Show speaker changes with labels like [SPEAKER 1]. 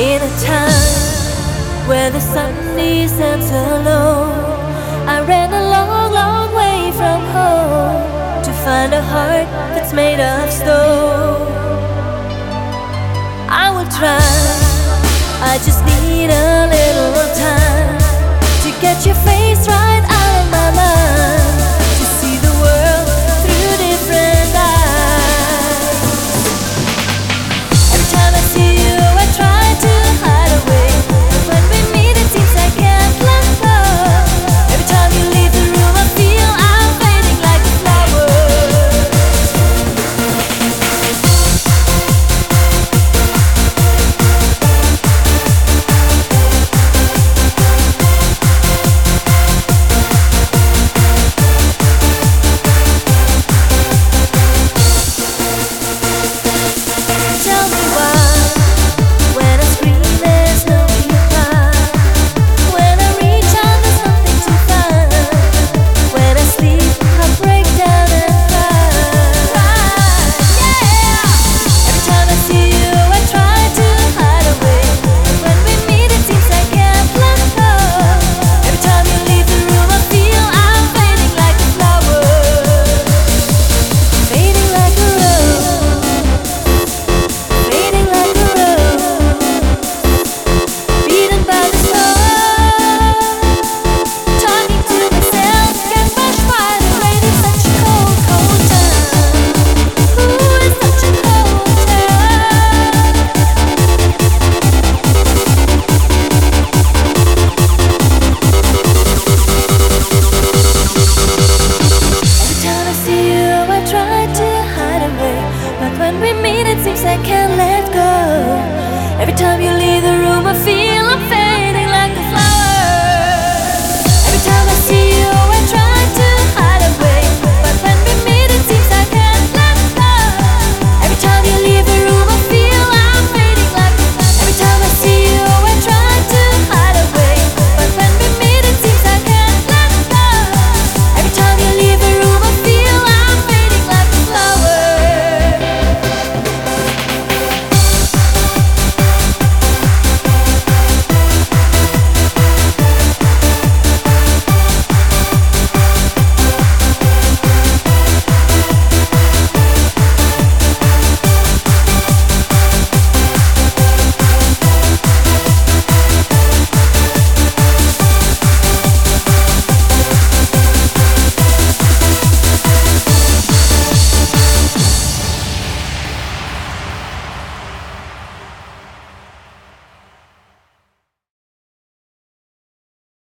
[SPEAKER 1] In a time where the sun descends alone, I ran a long, long way from home to find a heart that's made of stone. I will try, I just need a little time to get your face right